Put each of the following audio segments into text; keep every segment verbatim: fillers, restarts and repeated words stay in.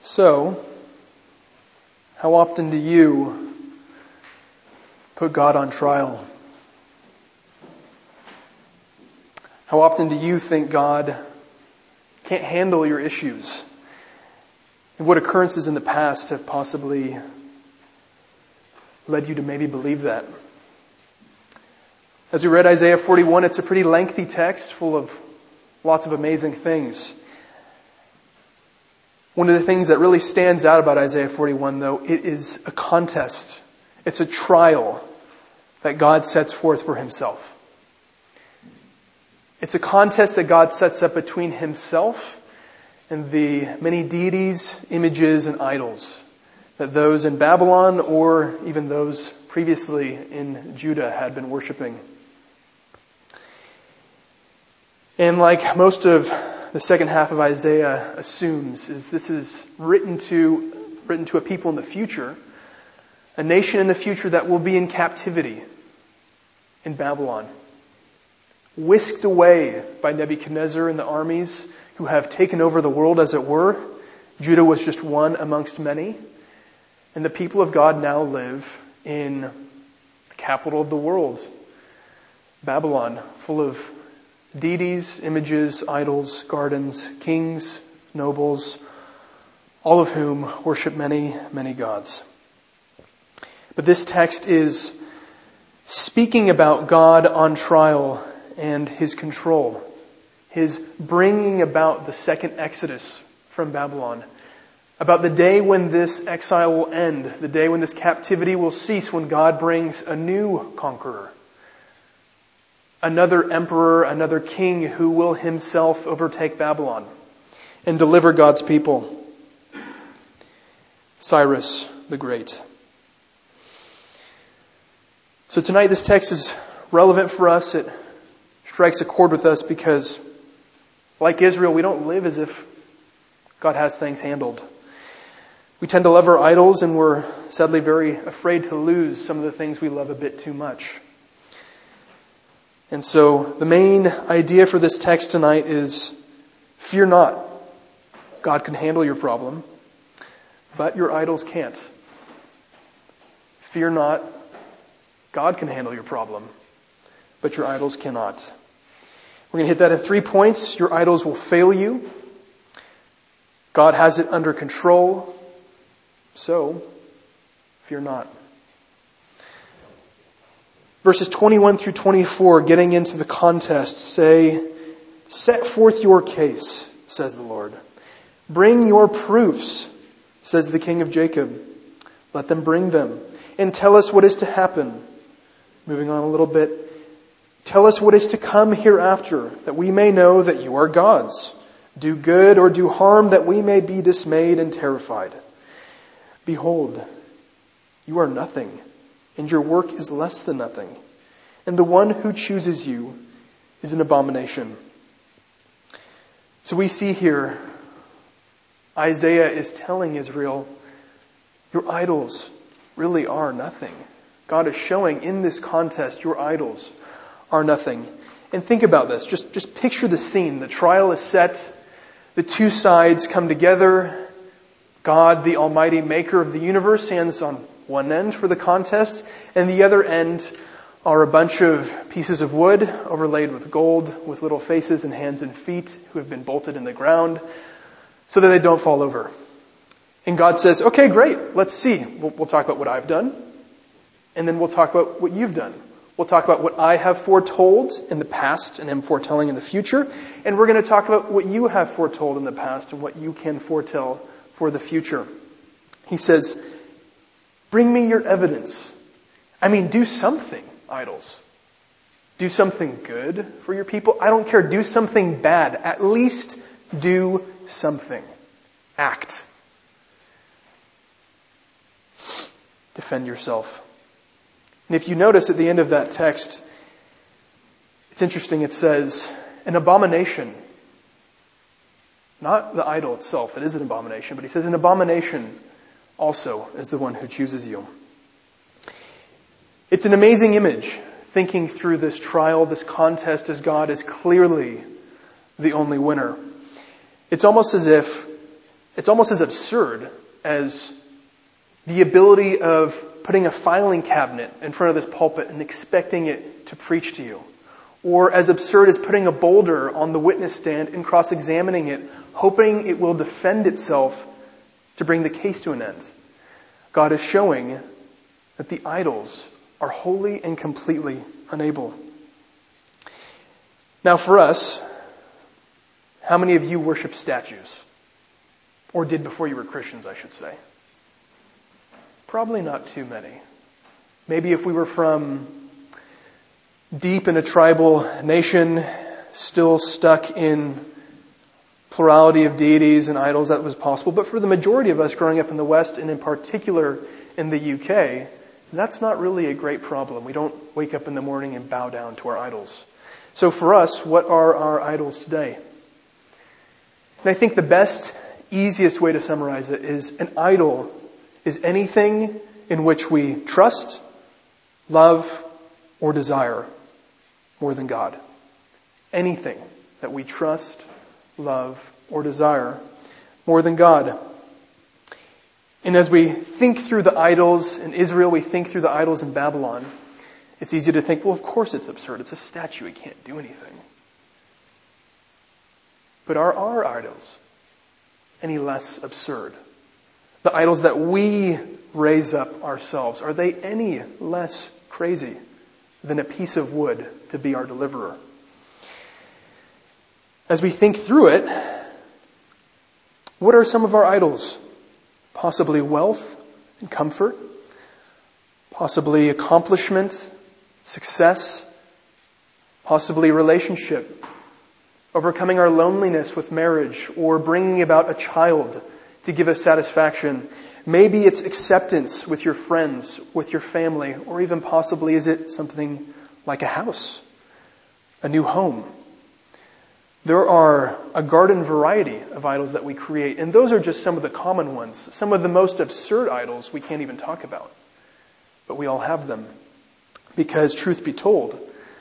So, how often do you put God on trial? How often do you think God can't handle your issues? And what occurrences in the past have possibly led you to maybe believe that? As we read Isaiah forty-one, it's a pretty lengthy text full of lots of amazing things. One of the things that really stands out about Isaiah forty-one, though, it is a contest. It's a trial that God sets forth for himself. It's a contest that God sets up between himself and the many deities, images, and idols that those in Babylon or even those previously in Judah had been worshiping. And like most of the second half of Isaiah assumes, is this is written to written to a people in the future, a nation in the future that will be in captivity in Babylon, whisked away by Nebuchadnezzar and the armies who have taken over the world, as it were. Judah was just one amongst many, and the people of God now live in the capital of the world, Babylon, full of deities, images, idols, gardens, kings, nobles, all of whom worship many, many gods. But this text is speaking about God on trial and his control, his bringing about the second exodus from Babylon, about the day when this exile will end, the day when this captivity will cease, when God brings a new conqueror, another emperor, another king who will himself overtake Babylon and deliver God's people. Cyrus the Great. So tonight this text is relevant for us. It strikes a chord with us because, like Israel, we don't live as if God has things handled. We tend to love our idols, and we're sadly very afraid to lose some of the things we love a bit too much. And so the main idea for this text tonight is, fear not. God can handle your problem, but your idols can't. Fear not. God can handle your problem, but your idols cannot. We're going to hit that in three points. Your idols will fail you. God has it under control. So, fear not. Verses twenty-one through twenty-four, getting into the contest, say, set forth your case, says the Lord. Bring your proofs, says the King of Jacob. Let them bring them, and tell us what is to happen. Moving on a little bit. Tell us what is to come hereafter, that we may know that you are gods. Do good or do harm, that we may be dismayed and terrified. Behold, you are nothing, and your work is less than nothing. And the one who chooses you is an abomination. So we see here, Isaiah is telling Israel, your idols really are nothing. God is showing in this contest, your idols are nothing. And think about this. Just, just picture the scene. The trial is set. The two sides come together. God, the Almighty Maker of the universe, stands on one end for the contest, and the other end are a bunch of pieces of wood overlaid with gold, with little faces and hands and feet who have been bolted in the ground so that they don't fall over. And God says, okay, great, let's see. We'll, we'll talk about what I've done, and then we'll talk about what you've done. We'll talk about what I have foretold in the past and am foretelling in the future, and we're going to talk about what you have foretold in the past and what you can foretell for the future. He says, bring me your evidence. I mean, do something, idols. Do something good for your people. I don't care. Do something bad. At least do something. Act. Defend yourself. And if you notice at the end of that text, it's interesting. It says, an abomination. Not the idol itself. It is an abomination. But he says, an abomination also is the one who chooses you. It's an amazing image, thinking through this trial, this contest, as God is clearly the only winner. It's almost as if It's almost as absurd as the ability of putting a filing cabinet in front of this pulpit and expecting it to preach to you. Or as absurd as putting a boulder on the witness stand and cross-examining it, hoping it will defend itself to bring the case to an end. God is showing that the idols are wholly and completely unable. Now for us, how many of you worship statues? Or did before you were Christians, I should say. Probably not too many. Maybe if we were from deep in a tribal nation, still stuck in plurality of deities and idols, that was possible. But for the majority of us growing up in the West, and in particular in the U K, that's not really a great problem. We don't wake up in the morning and bow down to our idols. So for us, what are our idols today? And I think the best, easiest way to summarize it is an idol is anything in which we trust, love, or desire more than God. Anything that we trust, love, or desire more than God. And as we think through the idols in Israel, we think through the idols in Babylon, it's easy to think, well, of course it's absurd. It's a statue. It can't do anything. But are our idols any less absurd? The idols that we raise up ourselves, are they any less crazy than a piece of wood to be our deliverer? As we think through it, what are some of our idols? Possibly wealth and comfort, possibly accomplishment, success, possibly relationship, overcoming our loneliness with marriage, or bringing about a child to give us satisfaction. Maybe it's acceptance with your friends, with your family, or even possibly is it something like a house, a new home. There are a garden variety of idols that we create, and those are just some of the common ones. Some of the most absurd idols we can't even talk about. But we all have them. Because, truth be told,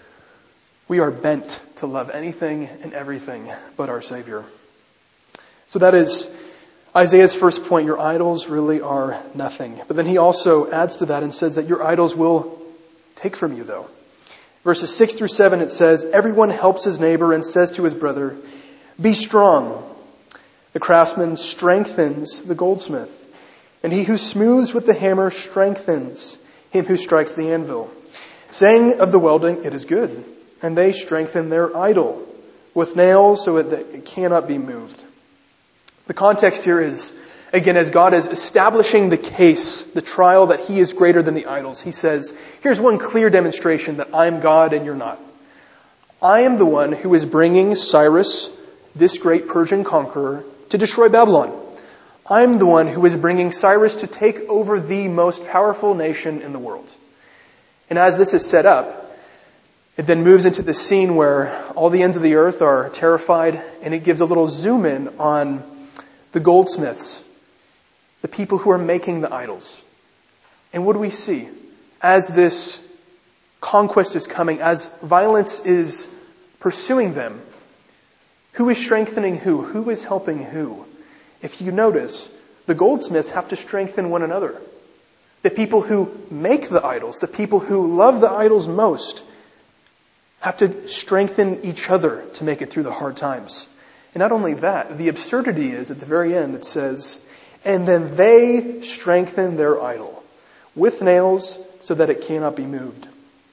we are bent to love anything and everything but our Savior. So that is Isaiah's first point. Your idols really are nothing. But then he also adds to that and says that your idols will take from you, though. Verses six through seven, it says, everyone helps his neighbor and says to his brother, be strong. The craftsman strengthens the goldsmith, and he who smooths with the hammer strengthens him who strikes the anvil. Saying of the welding, it is good. And they strengthen their idol with nails so that it cannot be moved. The context here is, again, as God is establishing the case, the trial that he is greater than the idols, he says, here's one clear demonstration that I'm God and you're not. I am the one who is bringing Cyrus, this great Persian conqueror, to destroy Babylon. I'm the one who is bringing Cyrus to take over the most powerful nation in the world. And as this is set up, it then moves into the scene where all the ends of the earth are terrified, and it gives a little zoom in on the goldsmiths, the people who are making the idols. And what do we see? As this conquest is coming, as violence is pursuing them, who is strengthening who? Who is helping who? If you notice, the goldsmiths have to strengthen one another. The people who make the idols, the people who love the idols most, have to strengthen each other to make it through the hard times. And not only that, the absurdity is, at the very end, it says, and then they strengthen their idol with nails so that it cannot be moved.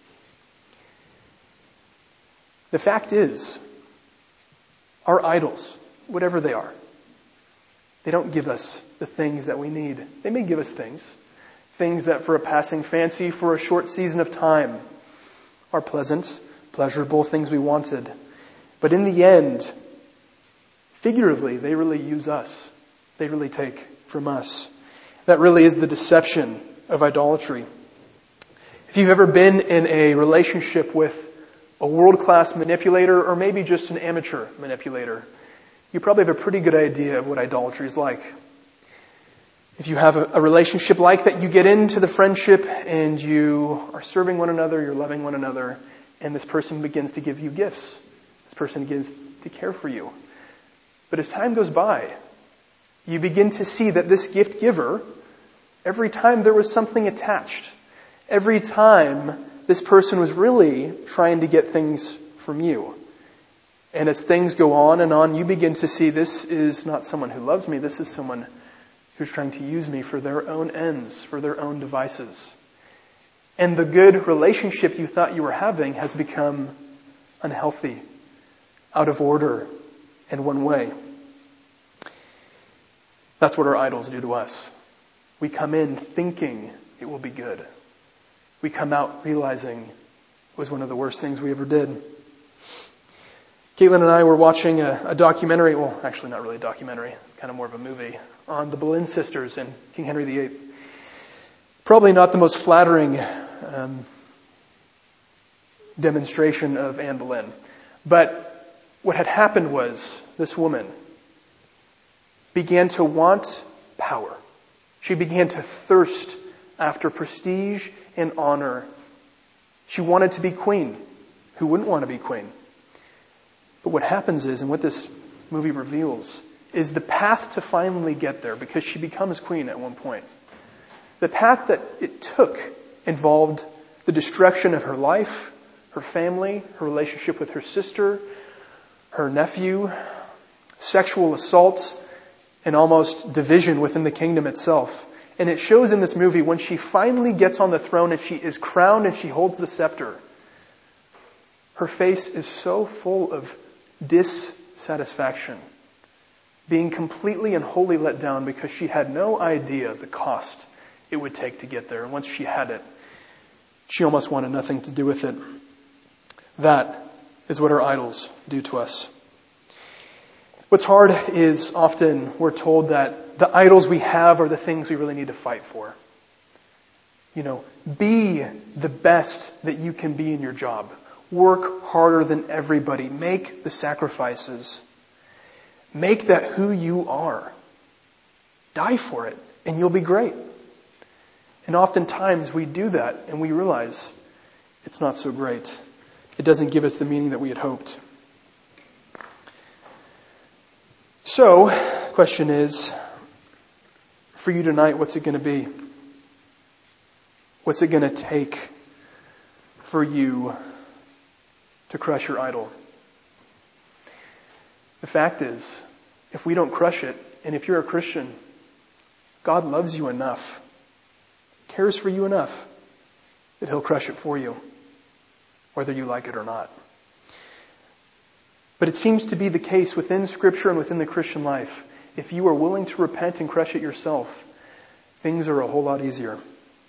The fact is, our idols, whatever they are, they don't give us the things that we need. They may give us things. Things that for a passing fancy, for a short season of time, are pleasant, pleasurable, things we wanted. But in the end, figuratively, they really use us. They really take from us. That really is the deception of idolatry. If you've ever been in a relationship with a world-class manipulator, or maybe just an amateur manipulator, you probably have a pretty good idea of what idolatry is like. If you have a, a relationship like that, you get into the friendship and you are serving one another, you're loving one another, and this person begins to give you gifts. This person begins to care for you. But as time goes by, you begin to see that this gift giver, every time there was something attached, every time this person was really trying to get things from you. And as things go on and on, you begin to see this is not someone who loves me, this is someone who's trying to use me for their own ends, for their own devices. And the good relationship you thought you were having has become unhealthy, out of order, and one way. That's what our idols do to us. We come in thinking it will be good. We come out realizing it was one of the worst things we ever did. Caitlin and I were watching a, a documentary, well, actually not really a documentary, kind of more of a movie, on the Boleyn sisters and King Henry the Eighth. Probably not the most flattering um, demonstration of Anne Boleyn. But what had happened was this woman began to want power. She began to thirst after prestige and honor. She wanted to be queen. Who wouldn't want to be queen? But what happens is, and what this movie reveals, is the path to finally get there, because she becomes queen at one point. The path that it took involved the destruction of her life, her family, her relationship with her sister, her nephew, sexual assault, and almost division within the kingdom itself. And it shows in this movie when she finally gets on the throne and she is crowned and she holds the scepter, her face is so full of dissatisfaction, being completely and wholly let down because she had no idea the cost it would take to get there. And once she had it, she almost wanted nothing to do with it. That is what our idols do to us. What's hard is often we're told that the idols we have are the things we really need to fight for. You know, be the best that you can be in your job. Work harder than everybody. Make the sacrifices. Make that who you are. Die for it, and you'll be great. And oftentimes we do that, and we realize it's not so great. It doesn't give us the meaning that we had hoped. So, the question is, for you tonight, what's it going to be? What's it going to take for you to crush your idol? The fact is, if we don't crush it, and if you're a Christian, God loves you enough, cares for you enough, that He'll crush it for you, whether you like it or not. But it seems to be the case within Scripture and within the Christian life. If you are willing to repent and crush it yourself, things are a whole lot easier.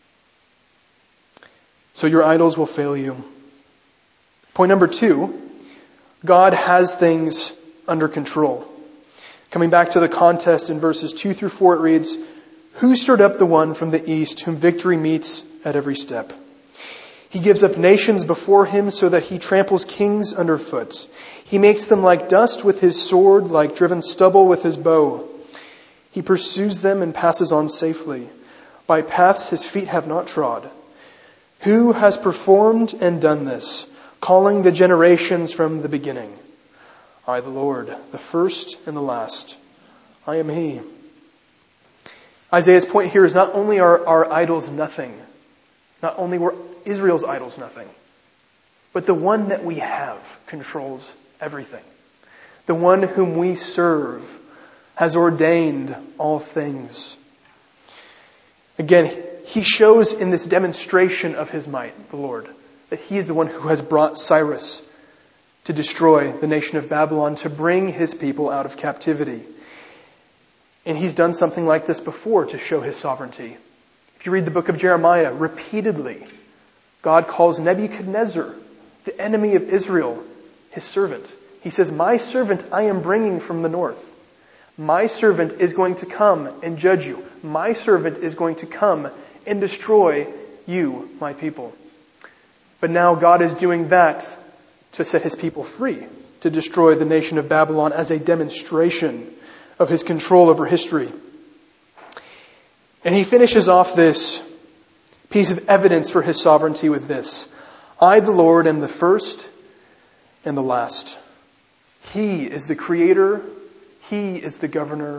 So your idols will fail you. Point number two, God has things under control. Coming back to the contest in verses two through four, it reads, "Who stirred up the one from the east, whom victory meets at every step? He gives up nations before him so that he tramples kings underfoot. He makes them like dust with his sword, like driven stubble with his bow. He pursues them and passes on safely. By paths his feet have not trod. Who has performed and done this, calling the generations from the beginning? I, the Lord, the first and the last. I am He." Isaiah's point here is not only are our idols nothing, not only were Israel's idols nothing, but the one that we have controls everything. The one whom we serve has ordained all things. Again, He shows in this demonstration of His might, the Lord, that He is the one who has brought Cyrus to destroy the nation of Babylon, to bring His people out of captivity. And He's done something like this before to show His sovereignty. If you read the book of Jeremiah, repeatedly, God calls Nebuchadnezzar, the enemy of Israel, His servant. He says, "My servant I am bringing from the north. My servant is going to come and judge you. My servant is going to come and destroy you, my people." But now God is doing that to set His people free, to destroy the nation of Babylon as a demonstration of His control over history. And He finishes off this piece of evidence for His sovereignty with this: "I, the Lord, am the first and the last." He is the creator. He is the governor.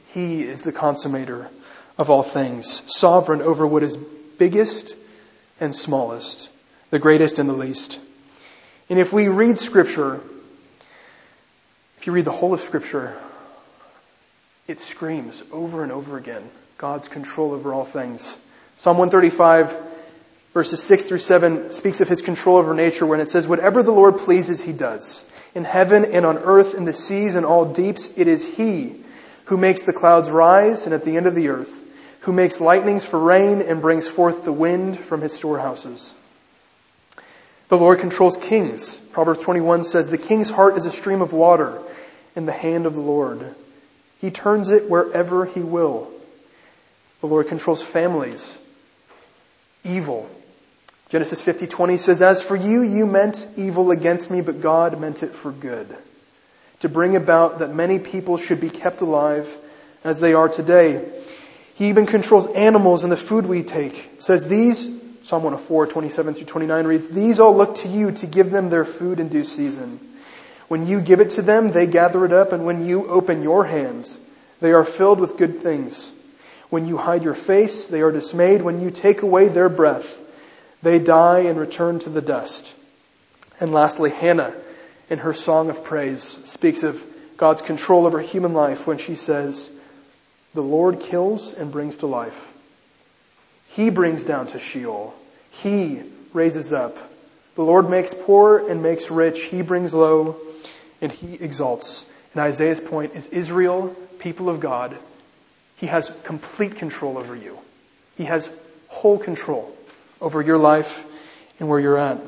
He is the consummator of all things, sovereign over what is biggest and smallest, the greatest and the least. And if we read Scripture, if you read the whole of Scripture, it screams over and over again God's control over all things. Psalm one thirty-five, verses six through seven, speaks of His control over nature when it says, "Whatever the Lord pleases, He does. In heaven and on earth, in the seas and all deeps, it is He who makes the clouds rise and at the end of the earth, who makes lightnings for rain and brings forth the wind from His storehouses." The Lord controls kings. Proverbs twenty-one says, "The king's heart is a stream of water in the hand of the Lord. He turns it wherever He will." The Lord controls families. Evil. Genesis fifty twenty says, "As for you, you meant evil against me, but God meant it for good, to bring about that many people should be kept alive as they are today." He even controls animals and the food we take. It says these, Psalm one oh four, twenty-seven through twenty-nine reads, "These all look to you to give them their food in due season. When you give it to them, they gather it up, and when you open your hands, they are filled with good things. When you hide your face, they are dismayed. When you take away their breath, they die and return to the dust." And lastly, Hannah, in her song of praise, speaks of God's control over human life when she says, "The Lord kills and brings to life. He brings down to Sheol. He raises up. The Lord makes poor and makes rich. He brings low and He exalts." And Isaiah's point is Israel, people of God, He has complete control over you. He has whole control over your life and where you're at.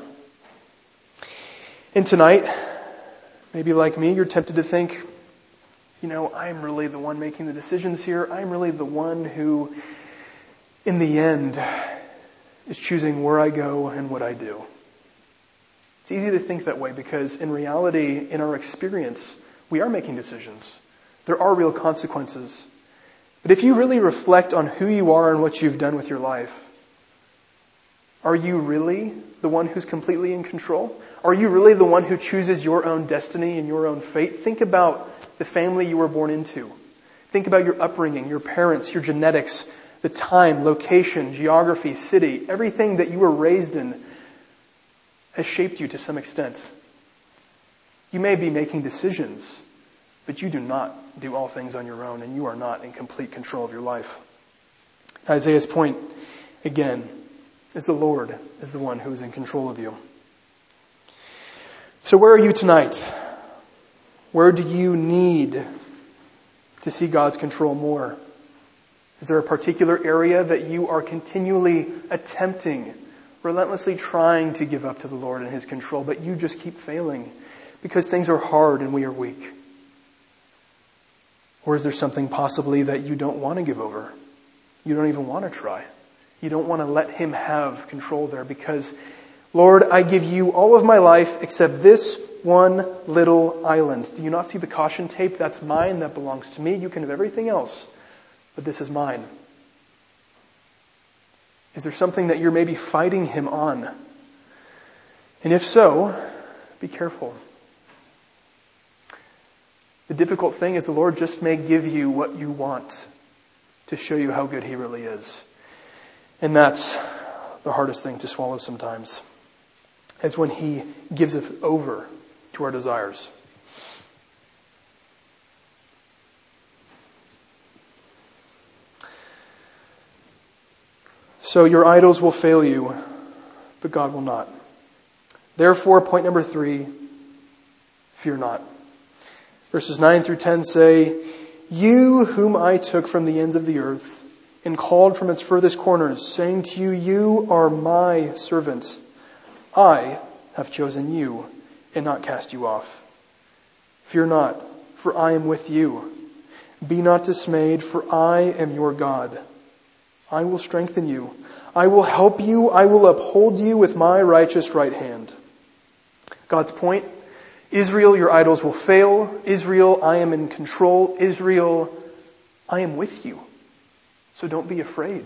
And tonight, maybe like me, you're tempted to think, you know, I'm really the one making the decisions here. I'm really the one who, in the end, is choosing where I go and what I do. It's easy to think that way because in reality, in our experience, we are making decisions. There are real consequences. But if you really reflect on who you are and what you've done with your life, are you really the one who's completely in control? Are you really the one who chooses your own destiny and your own fate? Think about the family you were born into. Think about your upbringing, your parents, your genetics, the time, location, geography, city. Everything that you were raised in has shaped you to some extent. You may be making decisions, but you do not do all things on your own, and you are not in complete control of your life. Isaiah's point, again, is the Lord is the one who is in control of you. So where are you tonight? Where do you need to see God's control more? Is there a particular area that you are continually attempting, relentlessly trying to give up to the Lord and His control, but you just keep failing because things are hard and we are weak? Or is there something possibly that you don't want to give over? You don't even want to try. You don't want to let Him have control there because, Lord, I give you all of my life except this one little island. Do you not see the caution tape? That's mine. That belongs to me. You can have everything else, but this is mine. Is there something that you're maybe fighting Him on? And if so, be careful. The difficult thing is the Lord just may give you what you want to show you how good He really is. And that's the hardest thing to swallow sometimes. It's when He gives us over to our desires. So your idols will fail you, but God will not. Therefore, point number three, fear not. Verses nine through ten say, "You whom I took from the ends of the earth and called from its furthest corners, saying to you, you are my servant. I have chosen you and not cast you off. Fear not, for I am with you. Be not dismayed, for I am your God. I will strengthen you. I will help you. I will uphold you with my righteous right hand." God's point, Israel, your idols will fail. Israel, I am in control. Israel, I am with you. So don't be afraid.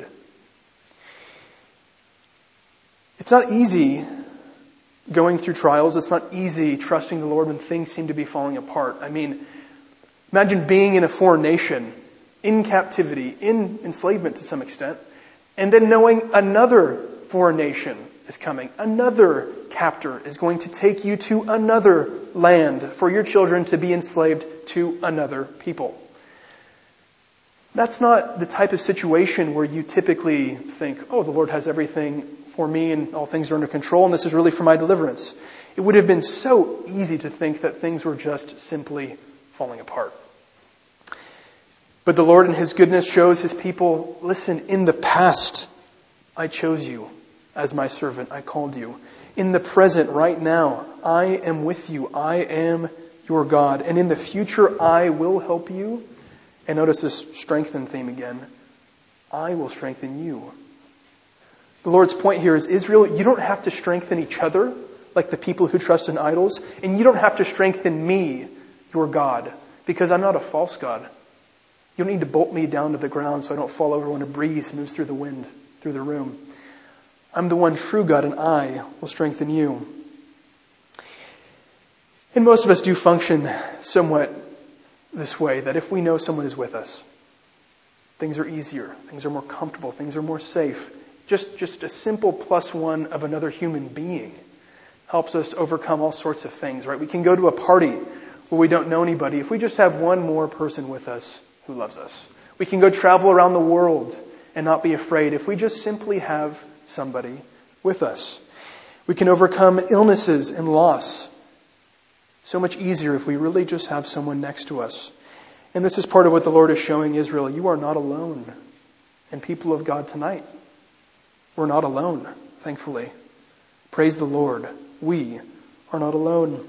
It's not easy going through trials. It's not easy trusting the Lord when things seem to be falling apart. I mean, imagine being in a foreign nation in captivity, in enslavement to some extent, and then knowing another foreign nation is coming. Another captor is going to take you to another land for your children to be enslaved to another people. That's not the type of situation where you typically think, oh, the Lord has everything for me and all things are under control and this is really for my deliverance. It would have been so easy to think that things were just simply falling apart. But the Lord in His goodness shows His people, listen, in the past, I chose you as my servant. I called you. In the present, right now, I am with you. I am your God. And in the future, I will help you. And notice this strengthen theme again. I will strengthen you. The Lord's point here is, Israel, you don't have to strengthen each other like the people who trust in idols. And you don't have to strengthen me, your God, because I'm not a false God. You don't need to bolt me down to the ground so I don't fall over when a breeze moves through the wind, through the room. I'm the one true God, and I will strengthen you. And most of us do function somewhat this way, that if we know someone is with us, things are easier, things are more comfortable, things are more safe. Just, just a simple plus one of another human being helps us overcome all sorts of things, right? We can go to a party where we don't know anybody if we just have one more person with us who loves us. We can go travel around the world and not be afraid if we just simply have somebody with us. We can overcome illnesses and loss so much easier if we really just have someone next to us. And this is part of what the Lord is showing Israel. You are not alone. And people of God tonight, we're not alone, thankfully. Praise the Lord. We are not alone.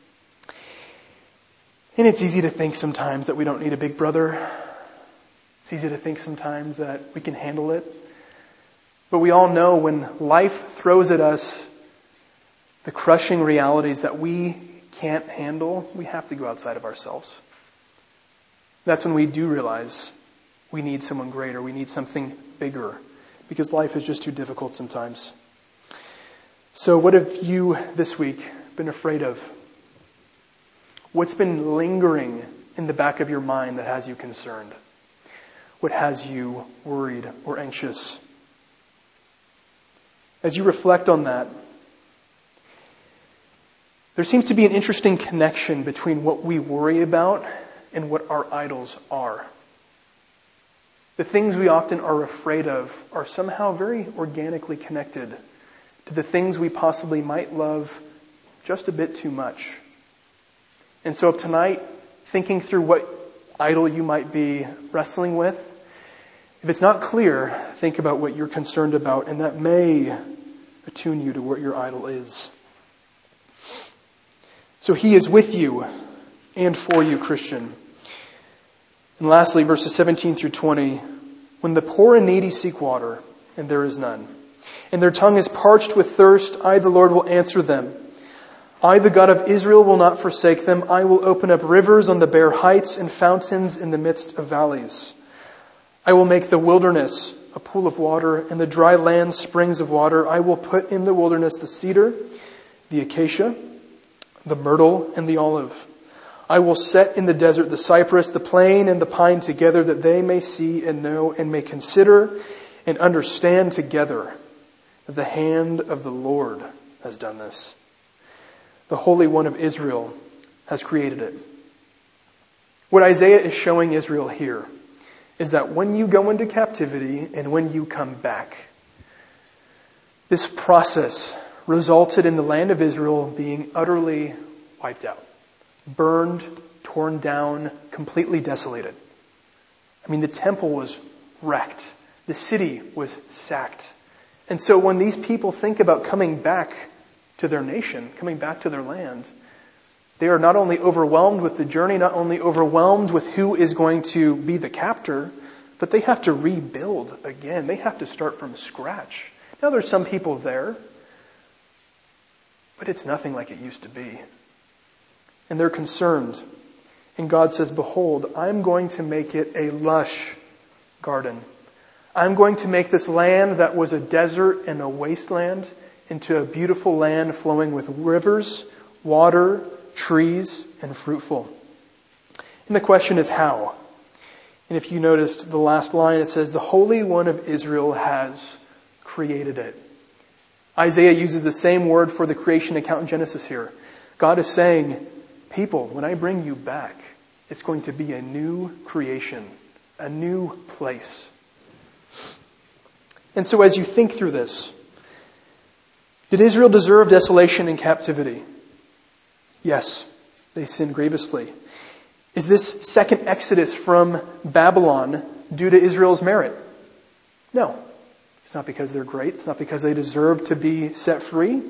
And it's easy to think sometimes that we don't need a big brother. It's easy to think sometimes that we can handle it. But we all know when life throws at us the crushing realities that we can't handle, we have to go outside of ourselves. That's when we do realize we need someone greater. We need something bigger because life is just too difficult sometimes. So what have you this week been afraid of? What's been lingering in the back of your mind that has you concerned? What has you worried or anxious? As you reflect on that, there seems to be an interesting connection between what we worry about and what our idols are. The things we often are afraid of are somehow very organically connected to the things we possibly might love just a bit too much. And so tonight, thinking through what idol you might be wrestling with, if it's not clear, think about what you're concerned about, and that may attune you to what your idol is. So He is with you and for you, Christian. And lastly, verses seventeen through twenty. When the poor and needy seek water, and there is none, and their tongue is parched with thirst, I, the Lord, will answer them. I, the God of Israel, will not forsake them. I will open up rivers on the bare heights and fountains in the midst of valleys. I will make the wilderness a pool of water, and the dry land springs of water. I will put in the wilderness the cedar, the acacia, the myrtle, and the olive. I will set in the desert the cypress, the plane, and the pine together, that they may see and know and may consider and understand together that the hand of the Lord has done this. The Holy One of Israel has created it. What Isaiah is showing Israel here is that when you go into captivity and when you come back, this process resulted in the land of Israel being utterly wiped out, burned, torn down, completely desolated. I mean, the temple was wrecked. The city was sacked. And so when these people think about coming back to their nation, coming back to their land, they are not only overwhelmed with the journey, not only overwhelmed with who is going to be the captor, but they have to rebuild again. They have to start from scratch. Now there's some people there, but it's nothing like it used to be. And they're concerned. And God says, behold, I'm going to make it a lush garden. I'm going to make this land that was a desert and a wasteland into a beautiful land flowing with rivers, water, trees, and fruitful. And the question is how? And if you noticed the last line, it says, the Holy One of Israel has created it. Isaiah uses the same word for the creation account in Genesis here. God is saying, people, when I bring you back, it's going to be a new creation, a new place. And so as you think through this, did Israel deserve desolation and captivity? Yes, they sinned grievously. Is this second exodus from Babylon due to Israel's merit? No. It's not because they're great. It's not because they deserve to be set free.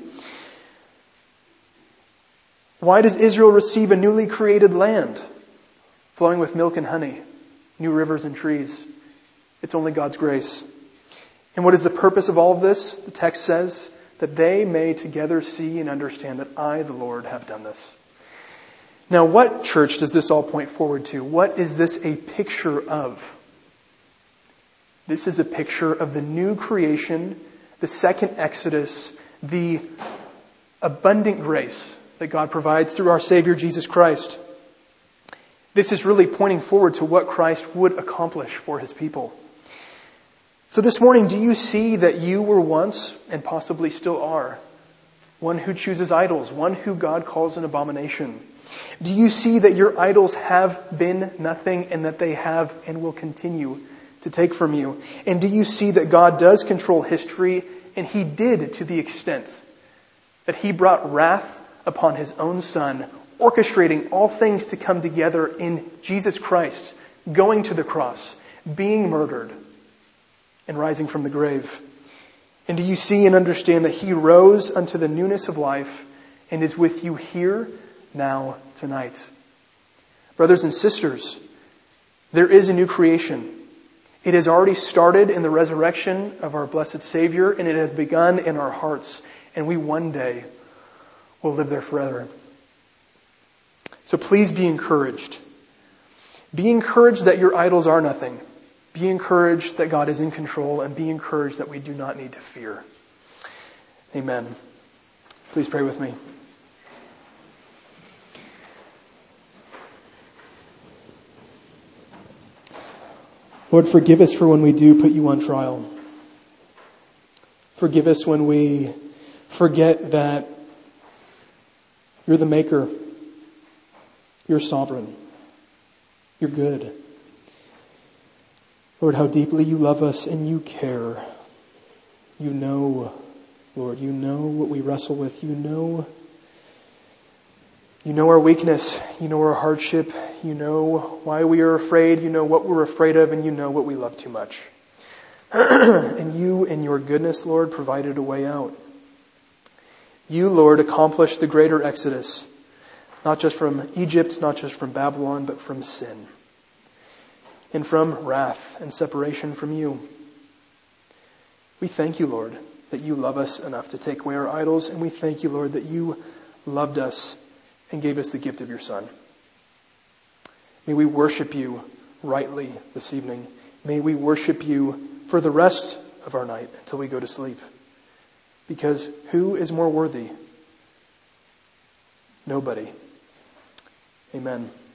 Why does Israel receive a newly created land flowing with milk and honey, new rivers and trees? It's only God's grace. And what is the purpose of all of this? The text says that they may together see and understand that I, the Lord, have done this. Now, what, church, does this all point forward to? What is this a picture of? This is a picture of the new creation, the second Exodus, the abundant grace that God provides through our Savior Jesus Christ. This is really pointing forward to what Christ would accomplish for His people. So this morning, do you see that you were once, and possibly still are, one who chooses idols, one who God calls an abomination? Do you see that your idols have been nothing and that they have and will continue to take from you? And do you see that God does control history, and He did to the extent that He brought wrath upon His own Son, orchestrating all things to come together in Jesus Christ, going to the cross, being murdered, and rising from the grave? And do you see and understand that He rose unto the newness of life and is with you here, now, tonight? Brothers and sisters, there is a new creation. It has already started in the resurrection of our blessed Savior, and it has begun in our hearts, and we one day will live there forever. So please be encouraged. Be encouraged that your idols are nothing. Be encouraged that God is in control, and be encouraged that we do not need to fear. Amen. Please pray with me. Lord, forgive us for when we do put you on trial. Forgive us when we forget that you're the maker. You're sovereign. You're good. Lord, how deeply you love us and you care. You know, Lord, you know what we wrestle with. You know, you know our weakness. You know our hardship. You know why we are afraid. You know what we're afraid of, and you know what we love too much. And you, in your goodness, Lord, provided a way out. You, Lord, accomplished the greater exodus, not just from Egypt, not just from Babylon, but from sin. And from wrath and separation from you. We thank you, Lord, that you love us enough to take away our idols. And we thank you, Lord, that you loved us and gave us the gift of your Son. May we worship you rightly this evening. May we worship you for the rest of our night until we go to sleep. Because who is more worthy? Nobody. Amen.